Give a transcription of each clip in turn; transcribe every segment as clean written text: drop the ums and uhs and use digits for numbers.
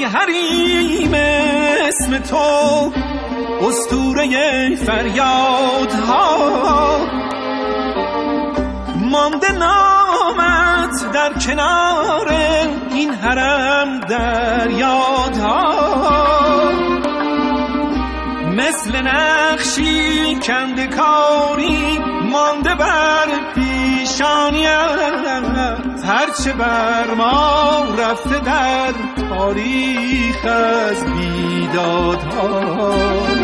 ای حریم اسم تو اسطوره فریادها، مانده نامت در کنار این حرم در یادها، مثل نقشی کندکاری مانده بر پیشانیت، هرچه بر ما رفته در تاریخ از بیدادها.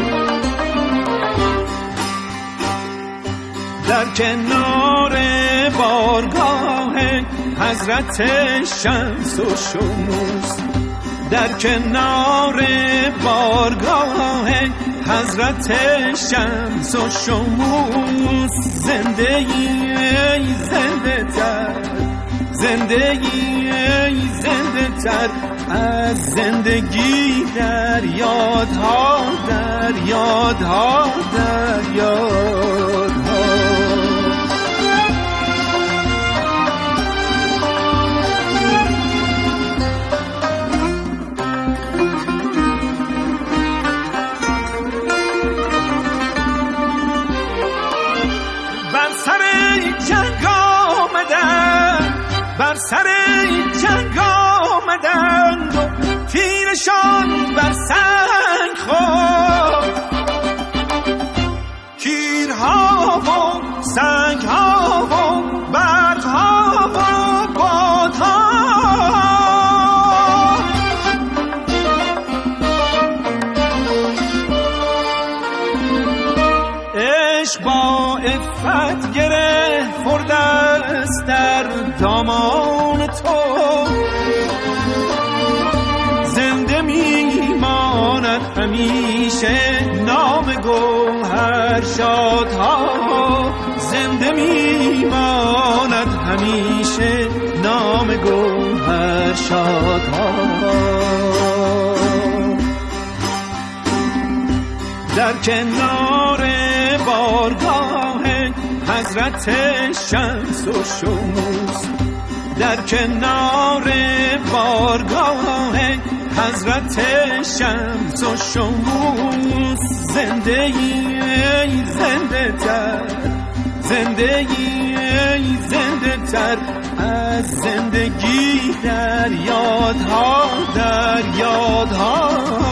در کنار بارگاه حضرت شمس و شموس، در کنار بارگاه حضرت شمس و شموس، زندگی زنده تر، زندگی زنده تر از زندگی در یادها، در یادها، در یادها. بر سر جنگ آمدند و تیرشان بر سنگ خورد، تیرها و سنگها و برقها و بادها، عشق با عفت گره خورده است در دامان تو، زنده میماند همیشه نام گوهر شادها، زنده میماند همیشه نام گوهر شادها. در کنار بارگاه حضرت شمس و شموس، در کنار بارگاه حضرت شمس و شموس، زندگی زنده تر، زندگی زنده تر از زندگی در یادها، در یادها.